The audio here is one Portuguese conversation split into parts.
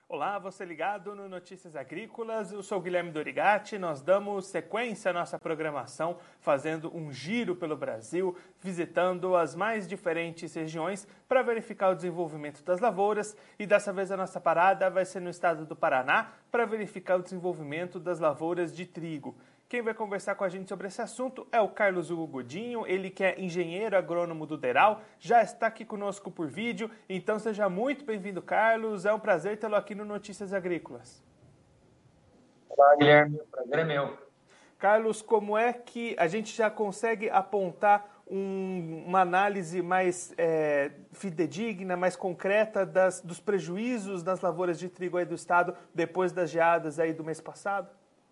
Olá, você ligado no Notícias Agrícolas, eu sou o Guilherme Dorigatti, nós damos sequência à nossa programação, fazendo um giro pelo Brasil, visitando as mais diferentes regiões para verificar o desenvolvimento das lavouras e dessa vez a nossa parada vai ser no estado do Paraná para verificar o desenvolvimento das lavouras de trigo. Quem vai conversar com a gente sobre esse assunto é o Carlos Hugo Godinho, ele que é engenheiro agrônomo do Deral, já está aqui conosco por vídeo, então seja muito bem-vindo, Carlos, é um prazer tê-lo aqui no Notícias Agrícolas. Olá, Guilherme, o prazer é meu. Carlos, como é que a gente já consegue apontar uma análise mais fidedigna, mais concreta dos prejuízos das lavouras de trigo aí do estado depois das geadas aí do mês passado?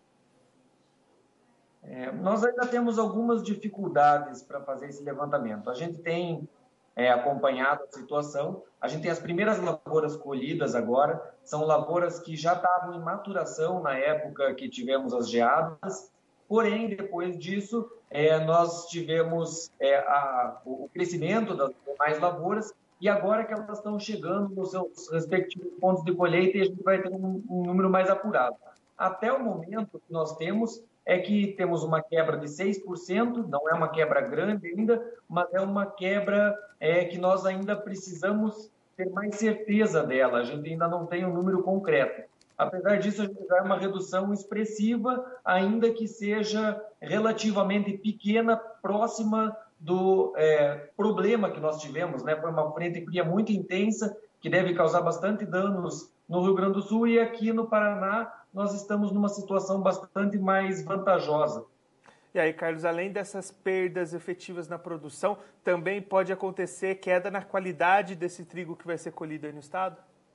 Nós ainda temos algumas dificuldades para fazer esse levantamento. A gente tem acompanhado a situação, a gente tem as primeiras lavouras colhidas agora, são lavouras que já estavam em maturação na época que tivemos as geadas, porém, depois disso, nós tivemos o crescimento das demais lavouras e agora que elas estão chegando nos seus respectivos pontos de colheita, a gente vai ter um número mais apurado. Até o momento que nós temos é que temos uma quebra de 6%, não é uma quebra grande ainda, mas é uma quebra que nós ainda precisamos ter mais certeza dela, a gente ainda não tem um número concreto. Apesar disso, a gente vai uma redução expressiva, ainda que seja relativamente pequena, próxima do problema que nós tivemos, né? Foi uma frente fria muito intensa, que deve causar bastante danos no Rio Grande do Sul, e aqui no Paraná nós estamos numa situação bastante mais vantajosa. E aí, Carlos, além dessas perdas efetivas na produção, também pode acontecer queda na qualidade desse trigo que vai ser colhido aí no estado?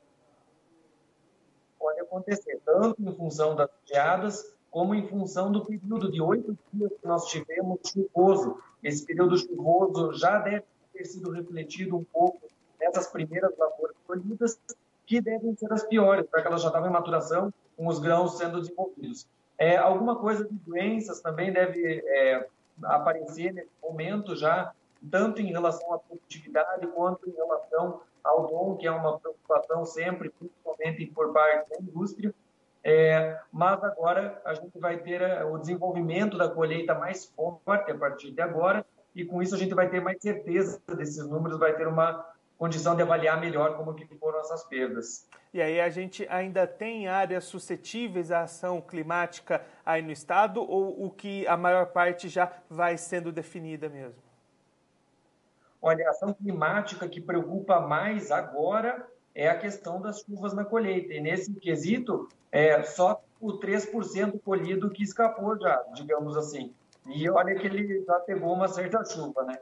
Pode acontecer, tanto em função das geadas, como em função do período de 8 dias que nós tivemos chuvoso. Esse período chuvoso já deve ter sido refletido um pouco nessas primeiras lavouras colhidas, que devem ser as piores, porque elas já estavam em maturação, com os grãos sendo desenvolvidos. Alguma coisa de doenças também deve aparecer nesse momento já, tanto em relação à produtividade, quanto em relação ao dom, que é uma preocupação sempre, principalmente por parte da indústria. Mas agora a gente vai ter o desenvolvimento da colheita mais forte a partir de agora, e com isso a gente vai ter mais certeza desses números, vai ter uma condição de avaliar melhor como que foram essas perdas. E aí a gente ainda tem áreas suscetíveis à ação climática aí no estado, ou o que a maior parte já vai sendo definida mesmo? Olha, a ação climática que preocupa mais agora é a questão das chuvas na colheita. E nesse quesito, só o 3% colhido que escapou já, digamos assim. E olha que ele já pegou uma certa chuva, né?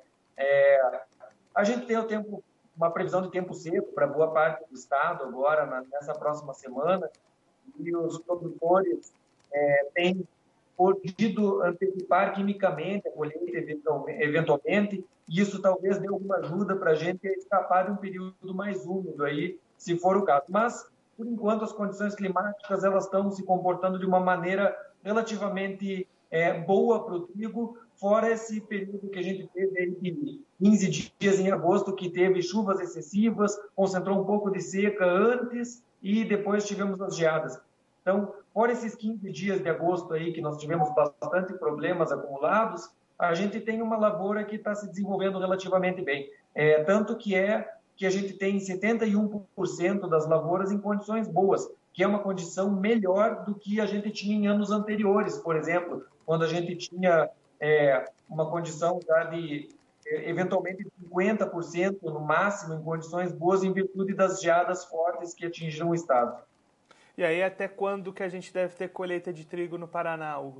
A gente tem uma previsão de tempo seco para boa parte do estado agora, nessa próxima semana, e os produtores têm podido antecipar quimicamente a colheita eventualmente, e isso talvez dê alguma ajuda para a gente a escapar de um período mais úmido aí, se for o caso. Mas, por enquanto, as condições climáticas elas estão se comportando de uma maneira relativamente boa para o trigo, fora esse período que a gente teve aí de 15 dias em agosto, que teve chuvas excessivas, concentrou um pouco de seca antes e depois tivemos as geadas. Então, fora esses 15 dias de agosto aí, que nós tivemos bastante problemas acumulados, a gente tem uma lavoura que está se desenvolvendo relativamente bem. Tanto que a gente tem 71% das lavouras em condições boas, que é uma condição melhor do que a gente tinha em anos anteriores, por exemplo, quando a gente tinha uma condição já de eventualmente 50% no máximo em condições boas em virtude das geadas fortes que atingiram o estado. E aí até quando que a gente deve ter colheita de trigo no Paraná, Hugo?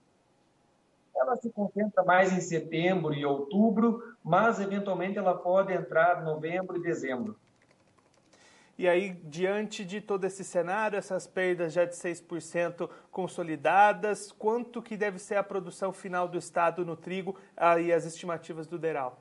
Ela se concentra mais em setembro e outubro, mas eventualmente ela pode entrar em novembro e dezembro. E aí, diante de todo esse cenário, essas perdas já de 6% consolidadas, quanto que deve ser a produção final do estado no trigo e as estimativas do Deral?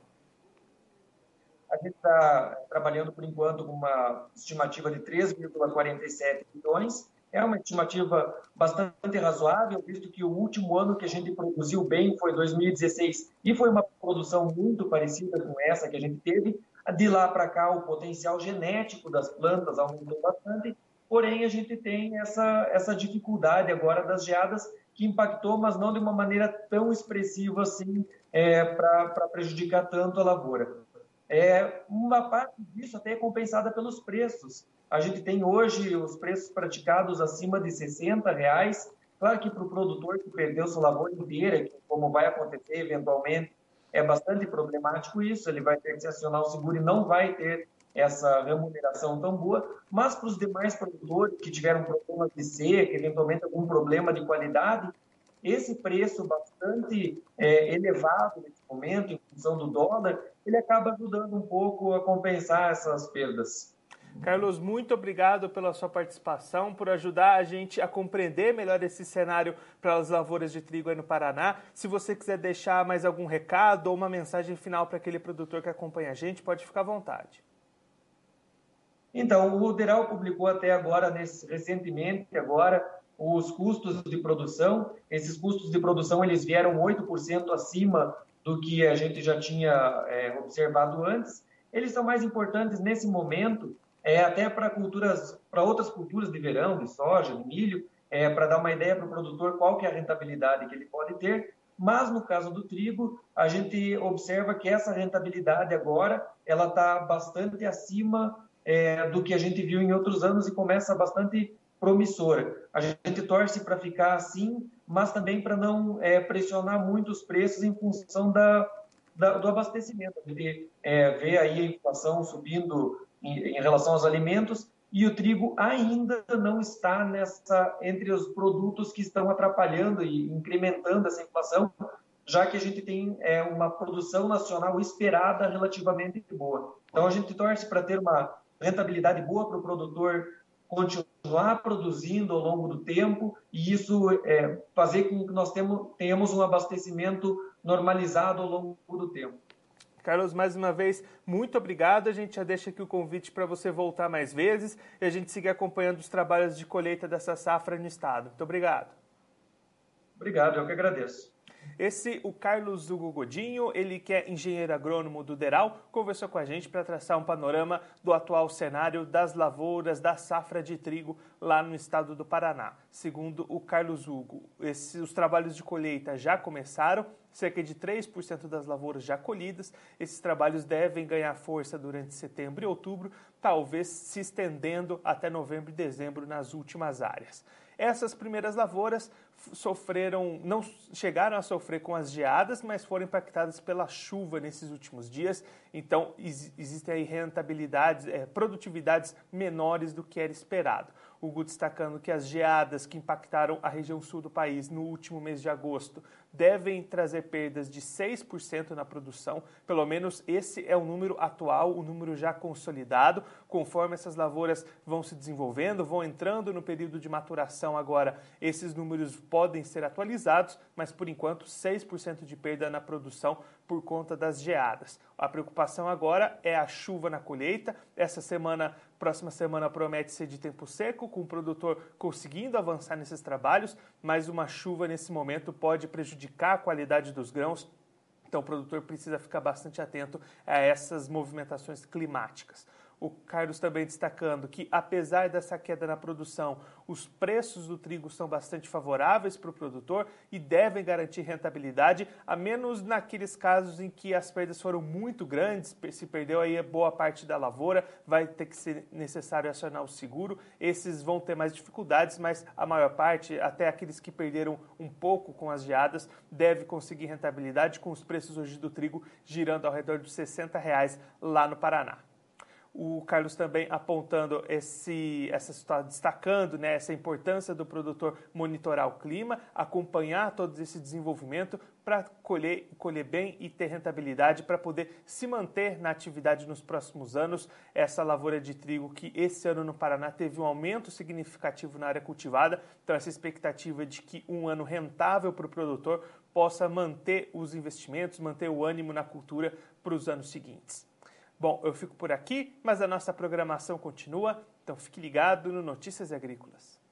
A gente está trabalhando, por enquanto, com uma estimativa de 3,47 milhões. É uma estimativa bastante razoável, visto que o último ano que a gente produziu bem foi 2016, e foi uma produção muito parecida com essa que a gente teve. De lá para cá, o potencial genético das plantas aumentou bastante, porém a gente tem essa dificuldade agora das geadas que impactou, mas não de uma maneira tão expressiva assim, para prejudicar tanto a lavoura. Uma parte disso até é compensada pelos preços. A gente tem hoje os preços praticados acima de R$60. Claro que para o produtor que perdeu sua lavoura inteira, como vai acontecer eventualmente, é bastante problemático isso. Ele vai ter que acionar o seguro e não vai ter essa remuneração tão boa. Mas para os demais produtores que tiveram problemas de seca, eventualmente algum problema de qualidade, esse preço bastante elevado nesse momento, em função do dólar, ele acaba ajudando um pouco a compensar essas perdas. Carlos, muito obrigado pela sua participação, por ajudar a gente a compreender melhor esse cenário para as lavouras de trigo aí no Paraná. Se você quiser deixar mais algum recado ou uma mensagem final para aquele produtor que acompanha a gente, pode ficar à vontade. Então, o Deral publicou até agora, recentemente, agora, os custos de produção. Esses custos de produção eles vieram 8% acima do que a gente já tinha observado antes. Eles são mais importantes nesse momento, até para outras culturas de verão, de soja, de milho, para dar uma ideia para o produtor qual que é a rentabilidade que ele pode ter. Mas no caso do trigo, a gente observa que essa rentabilidade agora ela está bastante acima do que a gente viu em outros anos e começa bastante promissora. A gente torce para ficar assim, mas também para não pressionar muito os preços em função do abastecimento. A gente vê aí a inflação subindo em relação aos alimentos e o trigo ainda não está entre os produtos que estão atrapalhando e incrementando essa inflação, já que a gente tem uma produção nacional esperada relativamente boa. Então a gente torce para ter uma rentabilidade boa para o produtor continuar produzindo ao longo do tempo e isso fazer com que nós tenhamos um abastecimento normalizado ao longo do tempo. Carlos, mais uma vez, muito obrigado. A gente já deixa aqui o convite para você voltar mais vezes e a gente seguir acompanhando os trabalhos de colheita dessa safra no estado. Muito obrigado. Obrigado, eu que agradeço. O Carlos Hugo Godinho, ele que é engenheiro agrônomo do Deral, conversou com a gente para traçar um panorama do atual cenário das lavouras da safra de trigo lá no estado do Paraná. Segundo o Carlos Hugo, os trabalhos de colheita já começaram, cerca de 3% das lavouras já colhidas. Esses trabalhos devem ganhar força durante setembro e outubro, talvez se estendendo até novembro e dezembro nas últimas áreas. Essas primeiras lavouras não chegaram a sofrer com as geadas, mas foram impactadas pela chuva nesses últimos dias. Então, existem aí produtividades menores do que era esperado. Hugo destacando que as geadas que impactaram a região sul do país no último mês de agosto devem trazer perdas de 6% na produção. Pelo menos esse é o número atual, o número já consolidado. Conforme essas lavouras vão se desenvolvendo, vão entrando no período de maturação agora, esses números podem ser atualizados, mas por enquanto 6% de perda na produção por conta das geadas. A preocupação agora é a chuva na colheita. Próxima semana promete ser de tempo seco, com o produtor conseguindo avançar nesses trabalhos, mas uma chuva nesse momento pode prejudicar a qualidade dos grãos. Então o produtor precisa ficar bastante atento a essas movimentações climáticas. O Carlos também destacando que, apesar dessa queda na produção, os preços do trigo são bastante favoráveis para o produtor e devem garantir rentabilidade, a menos naqueles casos em que as perdas foram muito grandes, se perdeu aí boa parte da lavoura, vai ter que ser necessário acionar o seguro. Esses vão ter mais dificuldades, mas a maior parte, até aqueles que perderam um pouco com as geadas, deve conseguir rentabilidade, com os preços hoje do trigo girando ao redor dos R$60 lá no Paraná. O Carlos também apontando destacando essa importância do produtor monitorar o clima, acompanhar todo esse desenvolvimento para colher bem e ter rentabilidade para poder se manter na atividade nos próximos anos. Essa lavoura de trigo que esse ano no Paraná teve um aumento significativo na área cultivada, então essa expectativa de que um ano rentável para o produtor possa manter os investimentos, manter o ânimo na cultura para os anos seguintes. Bom, eu fico por aqui, mas a nossa programação continua, então fique ligado no Notícias Agrícolas.